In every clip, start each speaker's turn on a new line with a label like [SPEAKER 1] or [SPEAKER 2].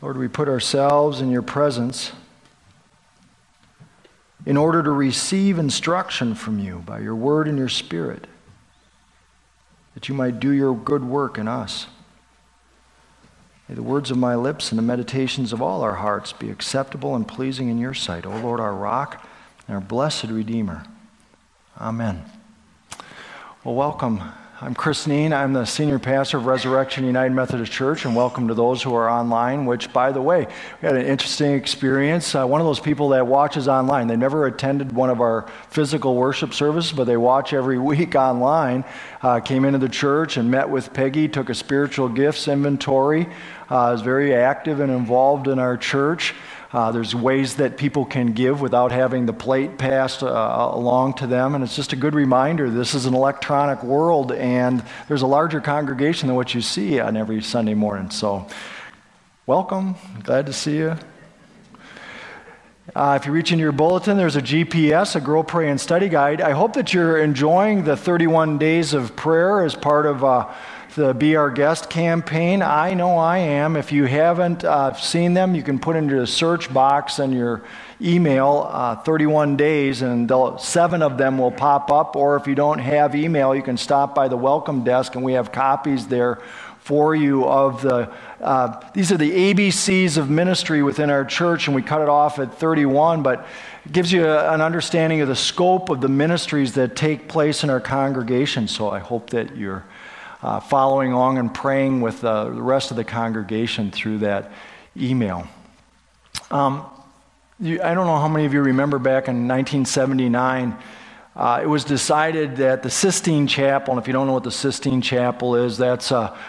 [SPEAKER 1] Lord, we put ourselves in your presence in order to receive instruction from you by your word and your spirit, that you might do your good work in us. May the words of my lips and the meditations of all our hearts be acceptable and pleasing in your sight, O Lord, our rock and our blessed Redeemer. Amen. Well, welcome. I'm Chris Neen. I'm the senior pastor of Resurrection United Methodist Church, and welcome to those who are online, which, by the way, we had an interesting experience. One of those people that watches online, they never attended one of our physical worship services, but they watch every week online, came into the church and met with Peggy, took a spiritual gifts inventory, is very active and involved in our church. There's ways that people can give without having the plate passed along to them, and it's just a good reminder this is an electronic world, and there's a larger congregation than what you see on every Sunday morning. So, welcome. Glad to see you. If you reach into your bulletin, there's a GPS, a Grow, Pray, and Study Guide. I hope that you're enjoying the 31 days of prayer as part of the Be Our Guest campaign. I know I am. If you haven't seen them, you can put into the search box in your email 31 days, and 7 of them will pop up. Or if you don't have email, you can stop by the welcome desk, and we have copies there for you of these are the ABCs of ministry within our church, and we cut it off at 31, but it gives you an understanding of the scope of the ministries that take place in our congregation. So I hope that you're following along and praying with the rest of the congregation through that email. I don't know how many of you remember back in 1979, it was decided that the Sistine Chapel, and if you don't know what the Sistine Chapel is, that's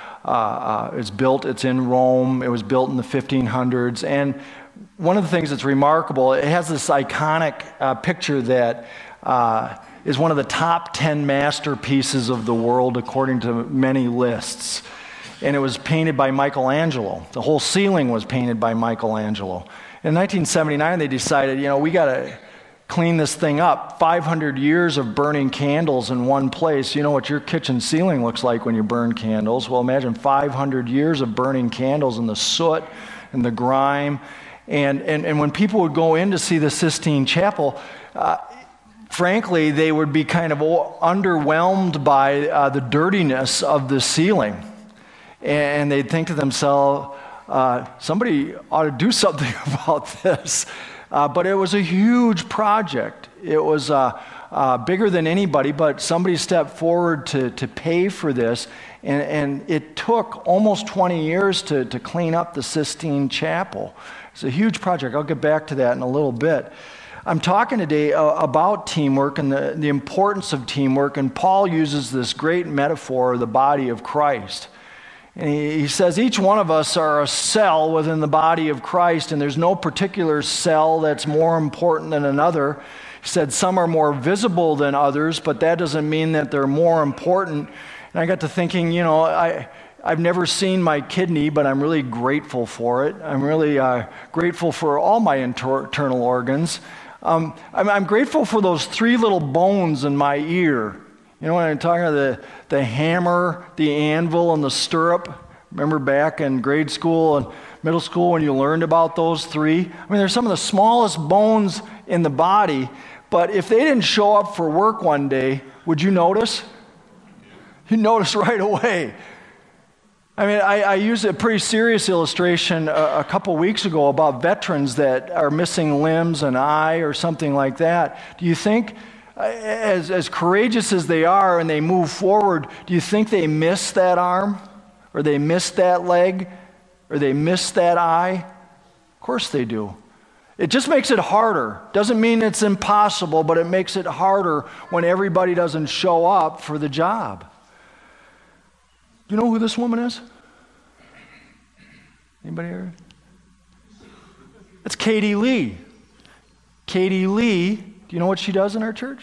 [SPEAKER 1] it's in Rome. It was built in the 1500s, and one of the things that's remarkable, it has this iconic picture that is one of the top 10 masterpieces of the world according to many lists. And it was painted by Michelangelo. The whole ceiling was painted by Michelangelo. In 1979, they decided, we got to clean this thing up. 500 years of burning candles in one place. You know what your kitchen ceiling looks like when you burn candles. Well, imagine 500 years of burning candles and the soot and the grime. And when people would go in to see the Sistine Chapel, frankly, they would be kind of underwhelmed by the dirtiness of the ceiling. And they'd think to themselves, somebody ought to do something about this. But it was a huge project. It was bigger than anybody, but somebody stepped forward to pay for this. And it took almost 20 years to clean up the Sistine Chapel. It's a huge project. I'll get back to that in a little bit. I'm talking today about teamwork and the importance of teamwork, and Paul uses this great metaphor of the body of Christ. And he says each one of us are a cell within the body of Christ, and there's no particular cell that's more important than another. He said some are more visible than others, but that doesn't mean that they're more important. And I got to thinking, I've never seen my kidney, but I'm really grateful for it. I'm really grateful for all my internal organs. I'm grateful for those 3 little bones in my ear. When I'm talking about the hammer, the anvil, and the stirrup. Remember back in grade school and middle school when you learned about those 3? They're some of the smallest bones in the body, but if they didn't show up for work one day, would you notice? You'd notice right away. I used a pretty serious illustration a couple weeks ago about veterans that are missing limbs, an eye, or something like that. Do you think, as courageous as they are and they move forward, do you think they miss that arm? Or they miss that leg? Or they miss that eye? Of course they do. It just makes it harder. Doesn't mean it's impossible, but it makes it harder when everybody doesn't show up for the job. Do you know who this woman is? Anybody here? It's Katie Lee. Katie Lee, do you know what she does in our church?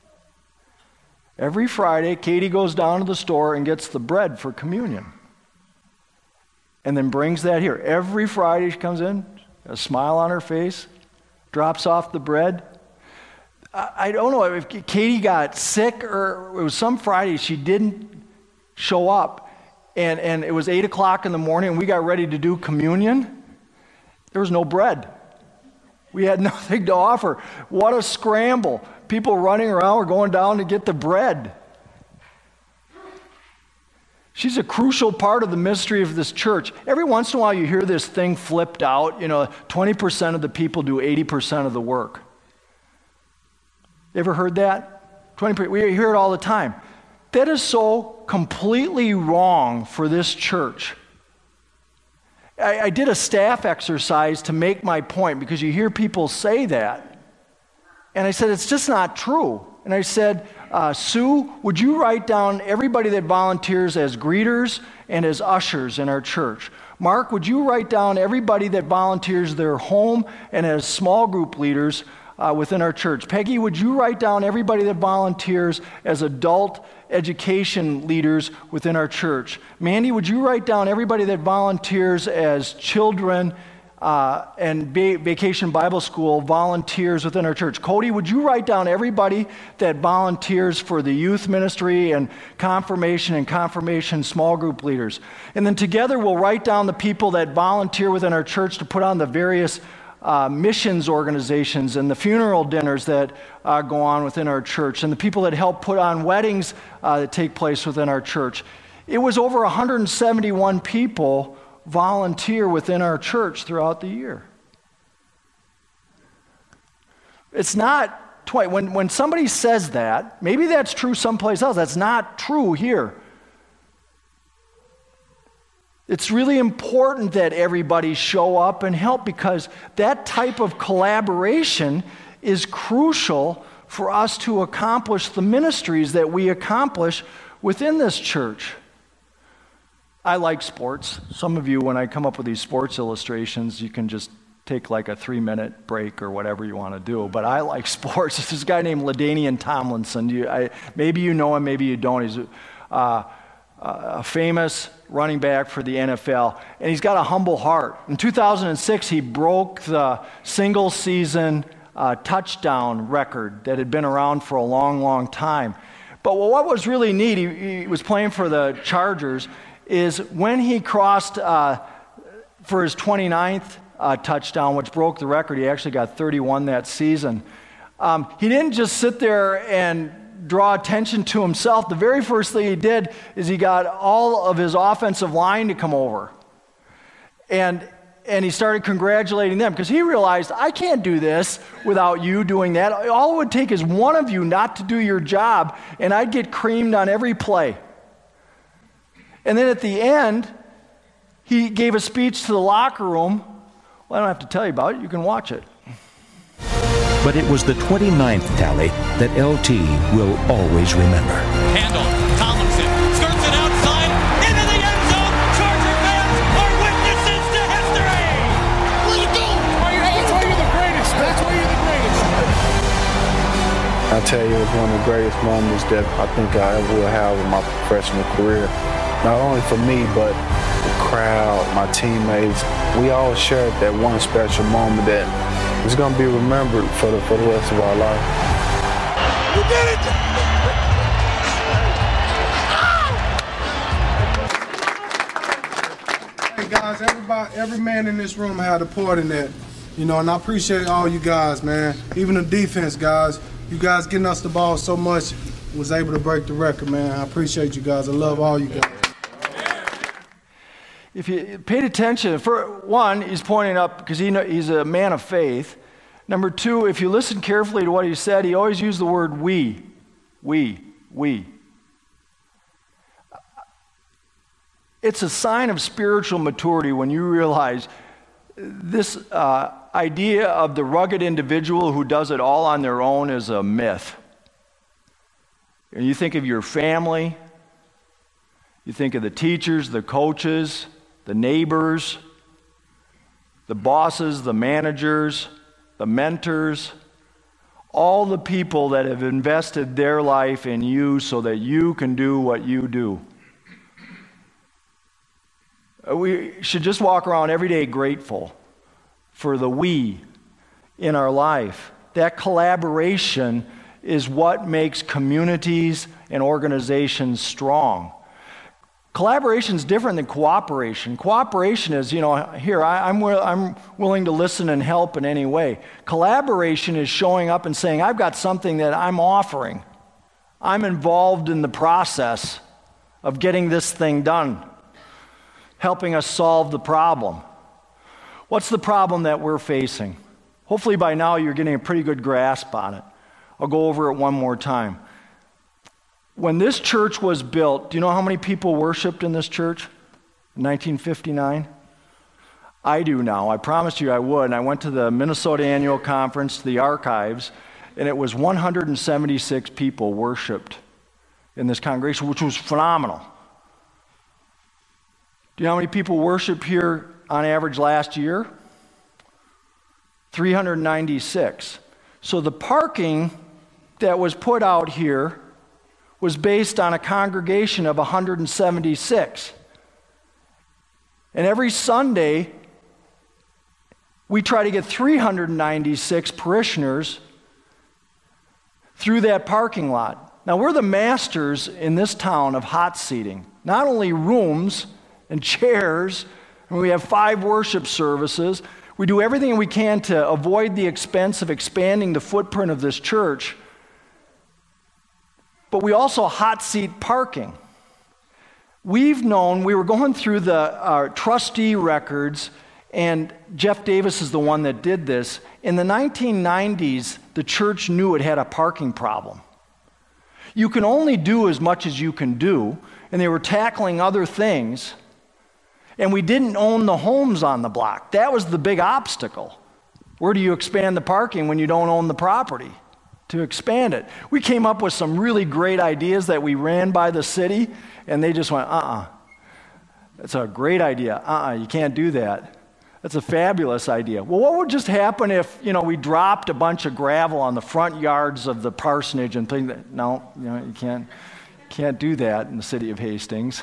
[SPEAKER 1] Every Friday, Katie goes down to the store and gets the bread for communion. And then brings that here. Every Friday she comes in, a smile on her face, drops off the bread. I don't know if Katie got sick or it was some Friday she didn't show up. And it was 8 o'clock in the morning and we got ready to do communion. There was no bread. We had nothing to offer. What a scramble. People running around were going down to get the bread. She's a crucial part of the mystery of this church. Every once in a while you hear this thing flipped out. 20% of the people do 80% of the work. You ever heard that? 20%. We hear it all the time. That is so completely wrong for this church. I did a staff exercise to make my point because you hear people say that. And I said, it's just not true. And I said, Sue, would you write down everybody that volunteers as greeters and as ushers in our church? Mark, would you write down everybody that volunteers their home and as small group leaders within our church? Peggy, would you write down everybody that volunteers as adult education leaders within our church? Mandy, would you write down everybody that volunteers as children and Vacation Bible School volunteers within our church? Cody, would you write down everybody that volunteers for the youth ministry and confirmation small group leaders? And then together we'll write down the people that volunteer within our church to put on the various missions organizations and the funeral dinners that go on within our church and the people that help put on weddings that take place within our church. It was over 171 people volunteer within our church throughout the year. It's not 20. When somebody says that, maybe that's true someplace else. That's not true here. It's really important that everybody show up and help because that type of collaboration is crucial for us to accomplish the ministries that we accomplish within this church. I like sports. Some of you, when I come up with these sports illustrations, you can just take like a 3-minute break or whatever you want to do. But I like sports. There's this guy named LaDainian Tomlinson. Maybe you know him, maybe you don't. He's a famous running back for the NFL, and he's got a humble heart. In 2006, he broke the single-season touchdown record that had been around for a long, long time. But what was really neat, he was playing for the Chargers, is when he crossed for his 29th touchdown, which broke the record, he actually got 31 that season. He didn't just sit there and draw attention to himself. The very first thing he did is he got all of his offensive line to come over. And he started congratulating them because he realized, I can't do this without you doing that. All it would take is one of you not to do your job, and I'd get creamed on every play. And then at the end, he gave a speech to the locker room. Well, I don't have to tell you about it. You can watch it.
[SPEAKER 2] But it was the 29th tally that LT will always remember.
[SPEAKER 3] Handle, Tomlinson, skirts it outside, into the end zone. Charger fans are witnesses to history.
[SPEAKER 4] What are you doing? That's why you're the greatest. That's why you're the greatest.
[SPEAKER 5] I tell you, it was one of the greatest moments that I think I ever will have in my professional career. Not only for me, but the crowd, my teammates. We all shared that one special moment that it's going to be remembered for the rest of our life.
[SPEAKER 4] You did it!
[SPEAKER 6] Hey guys, every man in this room had a part in that, and I appreciate all you guys, man. Even the defense guys, you guys getting us the ball so much was able to break the record, man. I appreciate you guys. I love all you guys.
[SPEAKER 1] If you paid attention, for one, he's pointing up because he's a man of faith. Number two, if you listen carefully to what he said, he always used the word we. It's a sign of spiritual maturity when you realize this idea of the rugged individual who does it all on their own is a myth. And you think of your family, you think of the teachers, the coaches, the neighbors, the bosses, the managers, the mentors, all the people that have invested their life in you so that you can do what you do. We should just walk around every day grateful for the we in our life. That collaboration is what makes communities and organizations strong. Collaboration is different than cooperation. Cooperation is, here, I'm willing to listen and help in any way. Collaboration is showing up and saying, I've got something that I'm offering. I'm involved in the process of getting this thing done, helping us solve the problem. What's the problem that we're facing? Hopefully by now you're getting a pretty good grasp on it. I'll go over it one more time. When this church was built, do you know how many people worshiped in this church in 1959? I do now. I promised you I would. And I went to the Minnesota Annual Conference, to the archives, and it was 176 people worshiped in this congregation, which was phenomenal. Do you know how many people worshiped here on average last year? 396. So the parking that was put out here was based on a congregation of 176. And every Sunday, we try to get 396 parishioners through that parking lot. Now, we're the masters in this town of hot seating. Not only rooms and chairs, and we have 5 worship services. We do everything we can to avoid the expense of expanding the footprint of this church. But we also hot seat parking. We've known, we were going through the trustee records, and Jeff Davis is the one that did this. In the 1990s, the church knew it had a parking problem. You can only do as much as you can do, and they were tackling other things, and we didn't own the homes on the block. That was the big obstacle. Where do you expand the parking when you don't own the property to expand it? We came up with some really great ideas that we ran by the city, and they just went, that's a great idea. You can't do that. That's a fabulous idea. Well, what would just happen if, we dropped a bunch of gravel on the front yards of the parsonage and think that, no, you can't do that in the city of Hastings.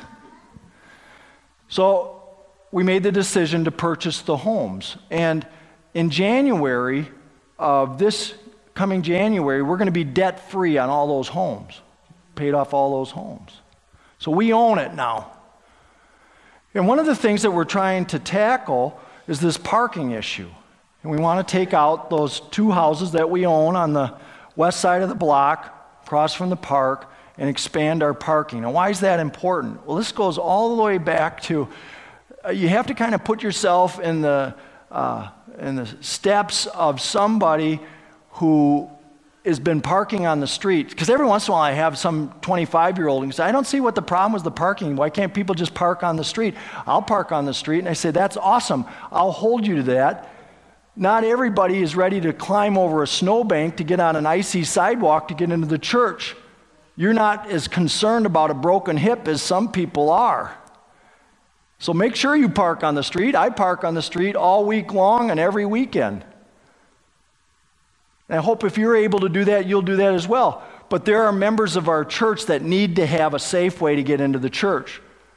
[SPEAKER 1] So we made the decision to purchase the homes. And in January of this coming January, we're going to be debt-free on all those homes, paid off all those homes. So we own it now. And one of the things that we're trying to tackle is this parking issue. And we want to take out those 2 houses that we own on the west side of the block, across from the park, and expand our parking. Now, why is that important? Well, this goes all the way back to, you have to kind of put yourself in the steps of somebody who has been parking on the street. Because every once in a while I have some 25-year-old who says, I don't see what the problem is, the parking. Why can't people just park on the street? I'll park on the street. And I say, that's awesome. I'll hold you to that. Not everybody is ready to climb over a snowbank to get on an icy sidewalk to get into the church. You're not as concerned about a broken hip as some people are. So make sure you park on the street. I park on the street all week long and every weekend. And I hope if you're able to do that, you'll do that as well. But there are members of our church that need to have a safe way to get into the church.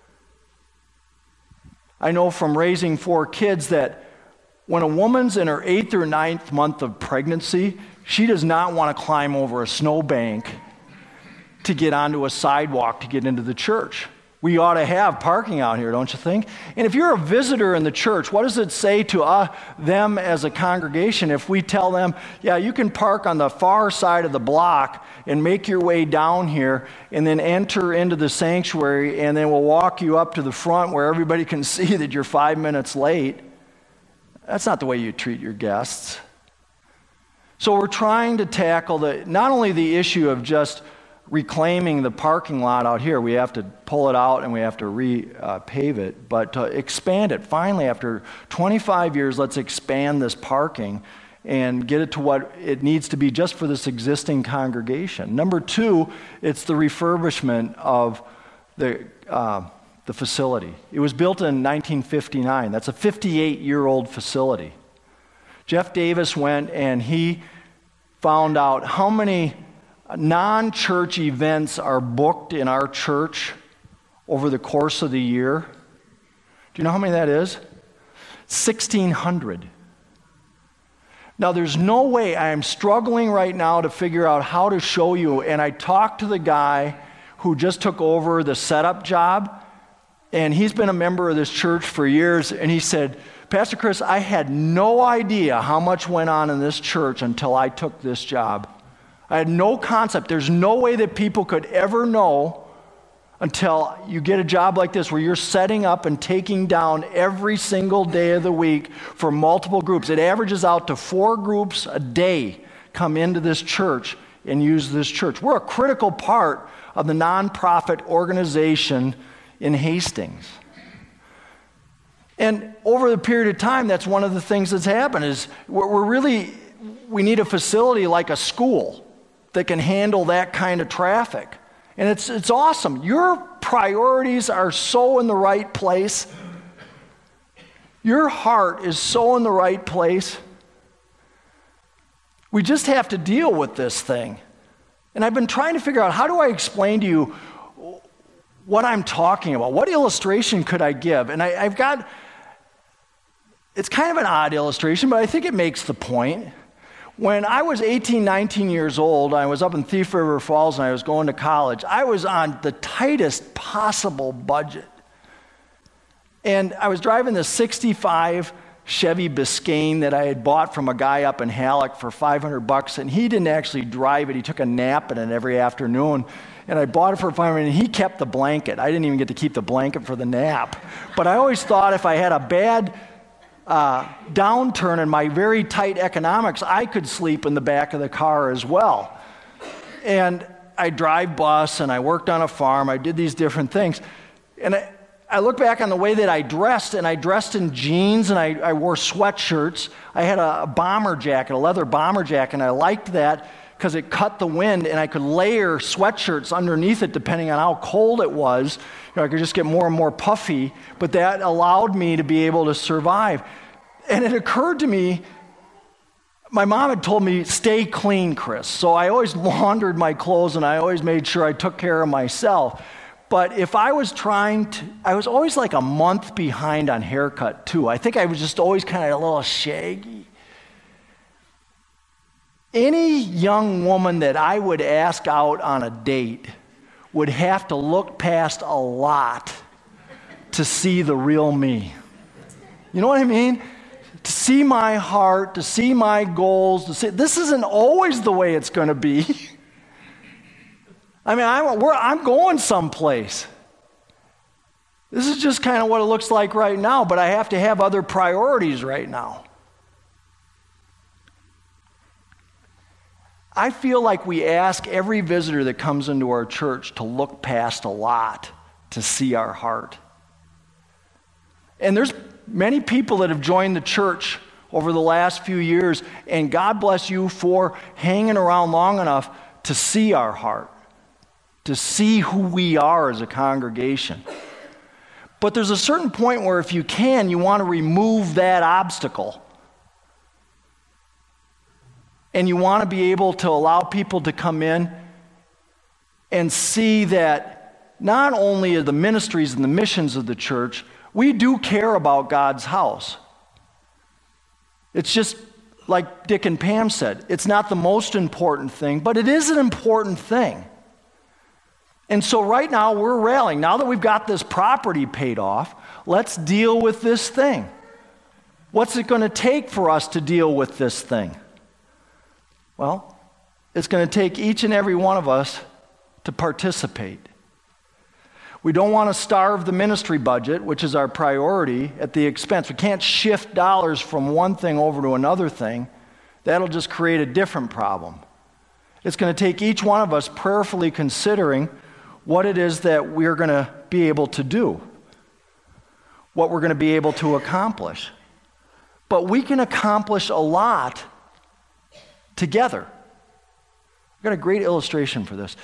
[SPEAKER 1] I know from raising 4 kids that when a woman's in her 8th or 9th month of pregnancy, she does not want to climb over a snowbank to get onto a sidewalk to get into the church. We ought to have parking out here, don't you think? And if you're a visitor in the church, what does it say to them as a congregation if we tell them, yeah, you can park on the far side of the block and make your way down here and then enter into the sanctuary, and then we'll walk you up to the front where everybody can see that you're 5 minutes late? That's not the way you treat your guests. So we're trying to tackle not only the issue of just reclaiming the parking lot out here. We have to pull it out and we have to repave it, but to expand it. Finally, after 25 years, let's expand this parking and get it to what it needs to be just for this existing congregation. Number 2, it's the refurbishment of the facility. It was built in 1959. That's a 58-year-old facility. Jeff Davis went and he found out how many non-church events are booked in our church over the course of the year. Do you know how many that is? 1,600. Now, there's no way. I am struggling right now to figure out how to show you, and I talked to the guy who just took over the setup job. And he's been a member of this church for years, and he said, Pastor Chris, I had no idea how much went on in this church until I took this job. I had no concept. There's no way that people could ever know until you get a job like this where you're setting up and taking down every single day of the week for multiple groups. It averages out to 4 groups a day come into this church and use this church. We're a critical part of the nonprofit organization in Hastings. And over the period of time, that's one of the things that's happened is we need a facility like a school that can handle that kind of traffic. And it's awesome. Your priorities are so in the right place. Your heart is so in the right place. We just have to deal with this thing. And I've been trying to figure out, how do I explain to you what I'm talking about? What illustration could I give? And I've got, it's kind of an odd illustration, but I think it makes the point. When I was 18, 19 years old, I was up in Thief River Falls and I was going to college. I was on the tightest possible budget. And I was driving this 65 Chevy Biscayne that I had bought from a guy up in Halleck for $500, and he didn't actually drive it. He took a nap in it every afternoon. And I bought it for $500, and he kept the blanket. I didn't even get to keep the blanket for the nap. But I always thought if I had a bad downturn in my very tight economics, I could sleep in the back of the car as well. And I drive bus, and I worked on a farm. I did these different things. And I look back on the way that I dressed, and I dressed in jeans, and I wore sweatshirts. I had a bomber jacket, a leather bomber jacket, and I liked that because it cut the wind, and I could layer sweatshirts underneath it depending on how cold it was. I could just get more and more puffy, but that allowed me to be able to survive. And it occurred to me, my mom had told me, stay clean, Chris. So I always laundered my clothes, and I always made sure I took care of myself. But if I was I was always like a month behind on haircut too. I think I was just always kind of a little shaggy. Any young woman that I would ask out on a date would have to look past a lot to see the real me. You know what I mean? To see my heart, to see my goals, this isn't always the way it's going to be. I mean, I'm going someplace. This is just kind of what it looks like right now, but I have to have other priorities right now. I feel like we ask every visitor that comes into our church to look past a lot to see our heart. And there's many people that have joined the church over the last few years, and God bless you for hanging around long enough to see our heart, to see who we are as a congregation. But there's a certain point where if you can, you want to remove that obstacle. And you want to be able to allow people to come in and see that not only are the ministries and the missions of the church, we do care about God's house. It's just like Dick and Pam said, it's not the most important thing, but it is an important thing. And so right now we're rallying. Now that we've got this property paid off, let's deal with this thing. What's it going to take for us to deal with this thing? Well, it's going to take each and every one of us to participate. We don't want to starve the ministry budget, which is our priority, at the expense. We can't shift dollars from one thing over to another thing. That'll just create a different problem. It's going to take each one of us prayerfully considering what it is that we're going to be able to do, what we're going to be able to accomplish. But we can accomplish a lot together. I've got a great illustration for this.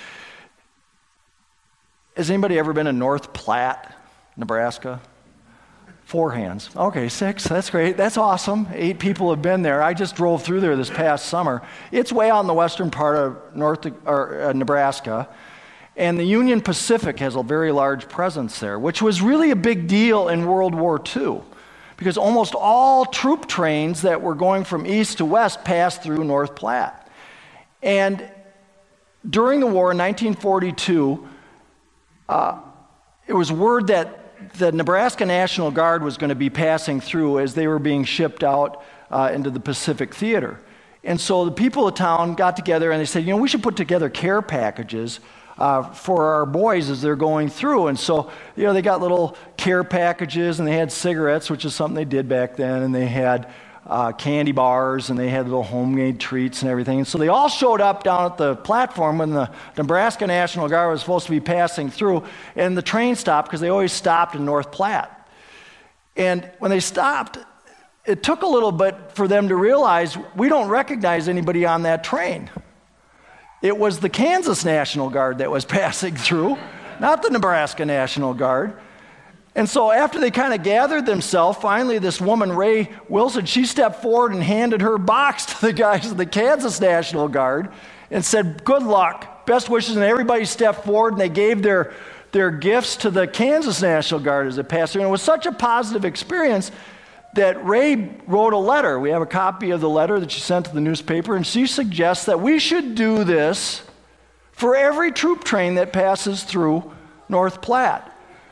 [SPEAKER 1] Has anybody ever been in North Platte, Nebraska? 4 hands. Okay, 6. That's great. That's awesome. 8 people have been there. I just drove through there this past summer. It's way out in the western part of Nebraska. And the Union Pacific has a very large presence there, which was really a big deal in World War II. Because almost all troop trains that were going from east to west passed through North Platte. And during the war in 1942, it was word that the Nebraska National Guard was going to be passing through as they were being shipped out into the Pacific Theater. And so the people of town got together and they said, we should put together care packages for our boys as they're going through. And so, they got little care packages, and they had cigarettes, which is something they did back then, and they had candy bars, and they had little homemade treats and everything. And so they all showed up down at the platform when the Nebraska National Guard was supposed to be passing through, and the train stopped because they always stopped in North Platte. And when they stopped, it took a little bit for them to realize we don't recognize anybody on that train. It was the Kansas National Guard that was passing through, not the Nebraska National Guard. And so after they kind of gathered themselves, finally this woman, Ray Wilson, she stepped forward and handed her box to the guys of the Kansas National Guard and said, good luck, best wishes, and everybody stepped forward and they gave their gifts to the Kansas National Guard as it passed through. And it was such a positive experience that Ray wrote a letter. We have a copy of the letter that she sent to the newspaper, and she suggests that we should do this for every troop train that passes through North Platte.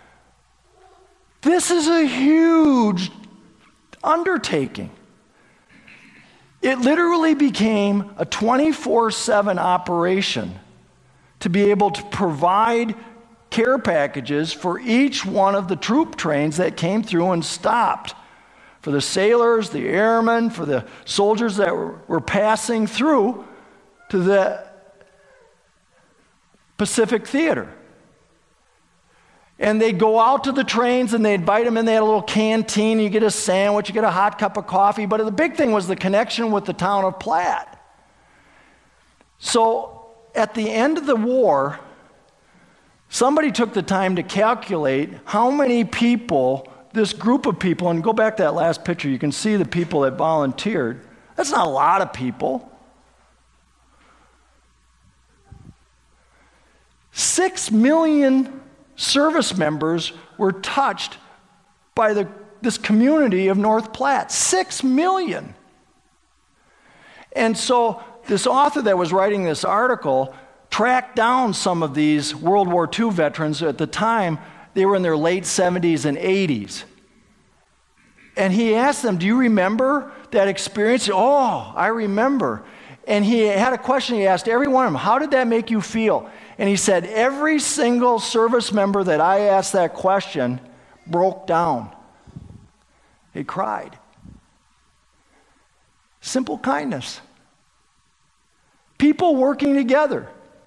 [SPEAKER 1] This is a huge undertaking. It literally became a 24/7 operation to be able to provide care packages for each one of the troop trains that came through and stopped. For the sailors, the airmen, for the soldiers that were passing through to the Pacific Theater. And they'd go out to the trains and they'd invite them in. They had a little canteen. You get a sandwich, you get a hot cup of coffee. But the big thing was the connection with the town of Platte. So at the end of the war, somebody took the time to calculate how many people, this group of people, and go back to that last picture, you can see the people that volunteered. That's not a lot of people. 6 million service members were touched by this community of North Platte. 6 million. And so this author that was writing this article tracked down some of these World War II veterans. At the time, they were in their late 70s and 80s. And he asked them, do you remember that experience? Oh, I remember. And he had a question he asked every one of them, how did that make you feel? And he said, every single service member that I asked that question broke down. He cried. Simple kindness. People working together.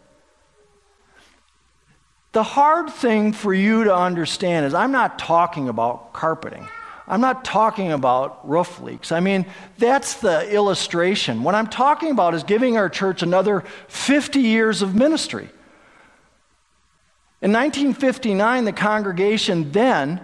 [SPEAKER 1] The hard thing for you to understand is I'm not talking about carpeting. I'm not talking about roof leaks. I mean, that's the illustration. What I'm talking about is giving our church another 50 years of ministry. In 1959, the congregation then,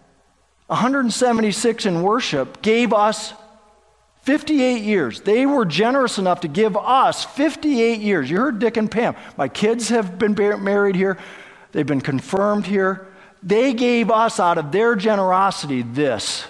[SPEAKER 1] 176 in worship, gave us 58 years. They were generous enough to give us 58 years. You heard Dick and Pam. My kids have been married here. They've been confirmed here. They gave us, out of their generosity, this.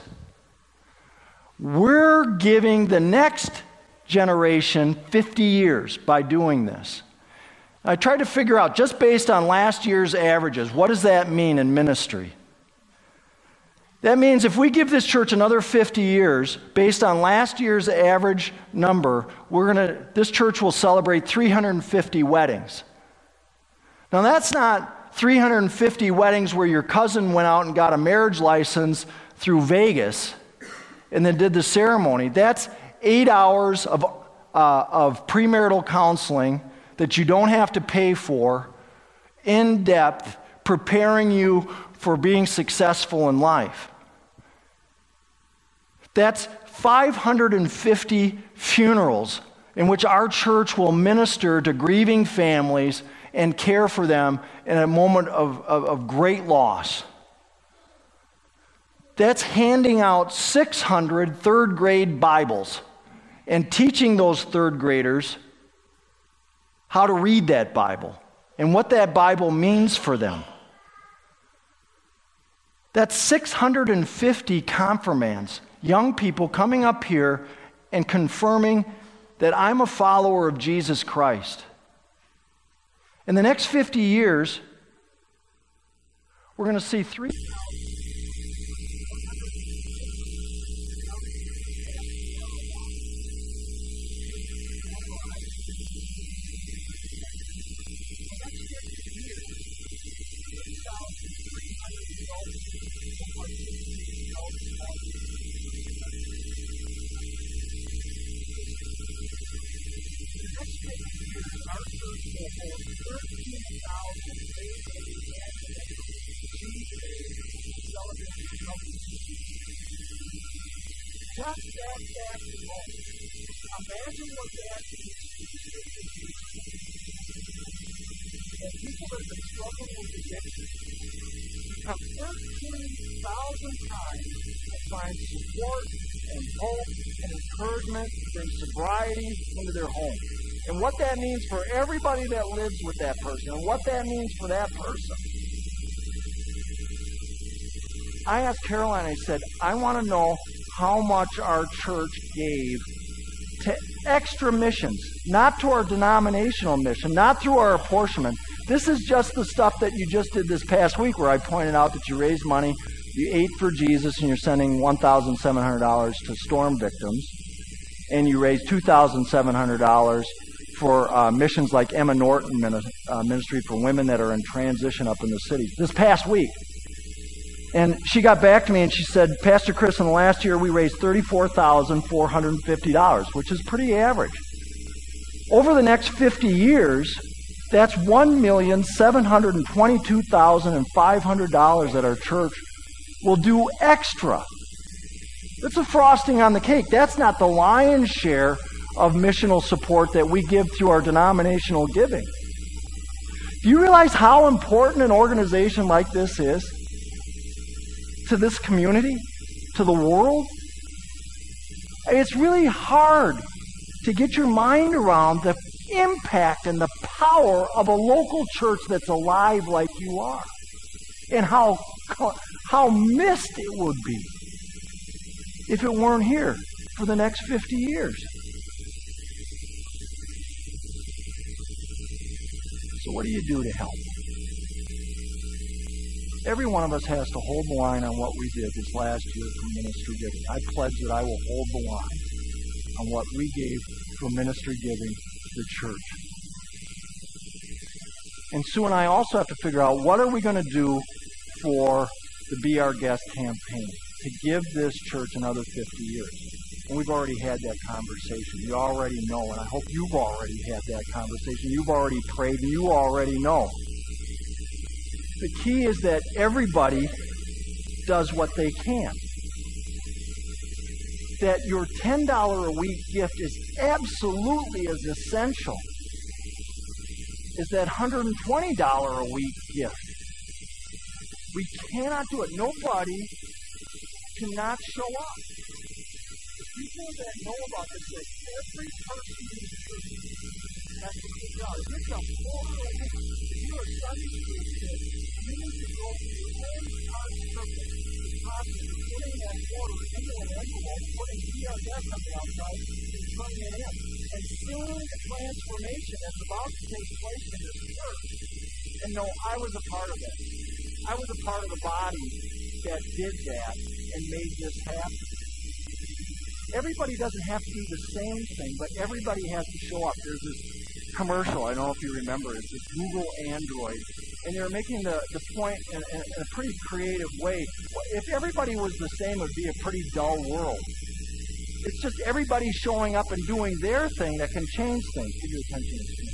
[SPEAKER 1] We're giving the next generation 50 years by doing this. I tried to figure out, just based on last year's averages, what does that mean in ministry? That means if we give this church another 50 years, based on last year's average number, this church will celebrate 350 weddings. Now that's not 350 weddings where your cousin went out and got a marriage license through Vegas and then did the ceremony. That's 8 hours of premarital counseling that you don't have to pay for, in depth, preparing you for being successful in life. That's 550 funerals in which our church will minister to grieving families and care for them in a moment of great loss. That's handing out 600 third grade Bibles and teaching those third graders how to read that Bible and what that Bible means for them. That's 650 confirmands, young people coming up here and confirming that I'm a follower of Jesus Christ. In the next 50 years, we're going to see 3 Just that fast alone. Imagine what that means and people that have been struggling with addiction have 13,000 times to find support and hope and encouragement to bring sobriety into their home. And what that means for everybody that lives with that person, and what that means for that person. I asked Caroline, I said, I want to know how much our church gave to extra missions, not to our denominational mission, not through our apportionment. This is just the stuff that you just did this past week where I pointed out that you raised money, you ate for Jesus, and you're sending $1,700 to storm victims, and you raised $2,700 for missions like Emma Norton Ministry for women that are in transition up in the cities this past week. And she got back to me and she said, Pastor Chris, in the last year we raised $34,450, which is pretty average. Over the next 50 years, that's $1,722,500 that our church will do extra. That's a frosting on the cake. That's not the lion's share of missional support that we give through our denominational giving. Do you realize how important an organization like this is to this community, to the world? It's really hard to get your mind around the impact and the power of a local church that's alive like you are, and how missed it would be if it weren't here for the next 50 years. So what do you do to help? Every one of us has to hold the line on what we did this last year for ministry giving. I pledge that I will hold the line on what we gave for ministry giving to the church. And Sue and I also have to figure out what are we going to do for the Be Our Guest campaign to give this church another 50 years. And we've already had that conversation. You already know, and I hope you've already had that conversation. You've already prayed, and you already know. The key is that everybody does what they can. That your $10 a week gift is absolutely as essential as that $120 a week gift. We cannot do it. Nobody cannot show up. The people that know about this, that every person in the church has to figure out. If it's a if you're a Sunday school kid, you need to go to your own card circle deposit, putting that quarter into an envelope, putting Be Our Guest on the outside, and turning it in. And soon the transformation that's about to take place in this church, and no, I was a part of it. I was a part of the body that did that and made this happen. Everybody doesn't have to do the same thing, but everybody has to show up. There's this commercial, I don't know if you remember, it's this Google Android, and they're making the point in a pretty creative way. If everybody was the same, it would be a pretty dull world. It's just everybody showing up and doing their thing that can change things. Give your attention to me.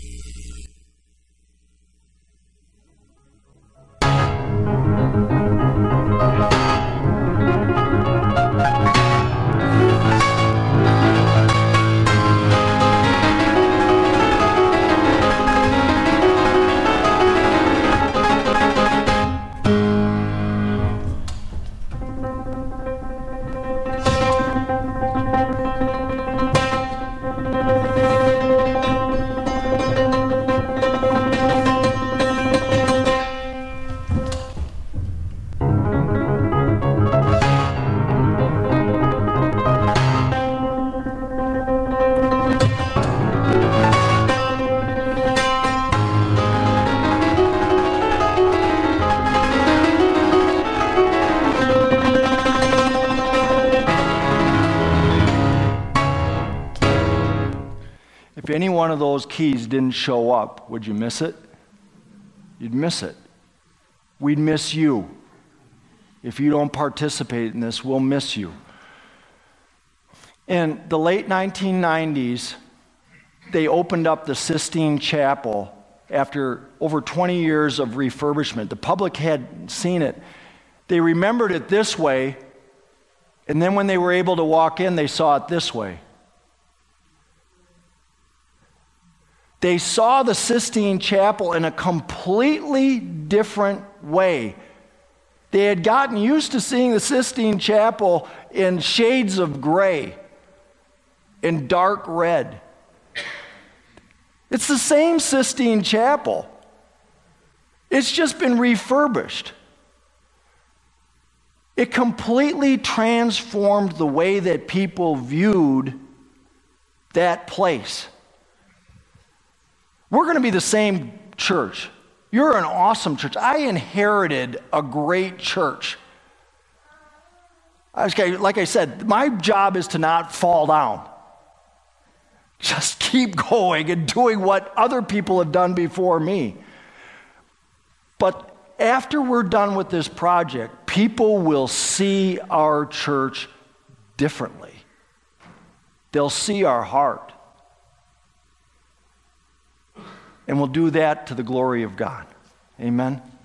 [SPEAKER 1] If any one of those keys didn't show up, would you miss it? You'd miss it. We'd miss you If you don't participate in this, we'll miss you. In the late 1990s, they opened up the Sistine Chapel after over 20 years of refurbishment. The public had seen it. They remembered it this way, and then when they were able to walk in, they saw it this way. They saw the Sistine Chapel in a completely different way. They had gotten used to seeing the Sistine Chapel in shades of gray, in dark red. It's the same Sistine Chapel. It's just been refurbished. It completely transformed the way that people viewed that place. We're going to be the same church. You're an awesome church. I inherited a great church. Like I said, my job is to not fall down. Just keep going and doing what other people have done before me. But after we're done with this project, people will see our church differently. They'll see our heart. And we'll do that to the glory of God. Amen.